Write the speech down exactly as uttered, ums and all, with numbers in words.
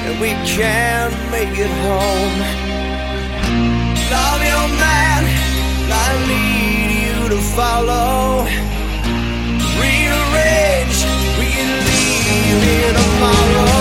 and we can't make it home. Love your man, I need you to follow. Rearrange, we can leave here tomorrow.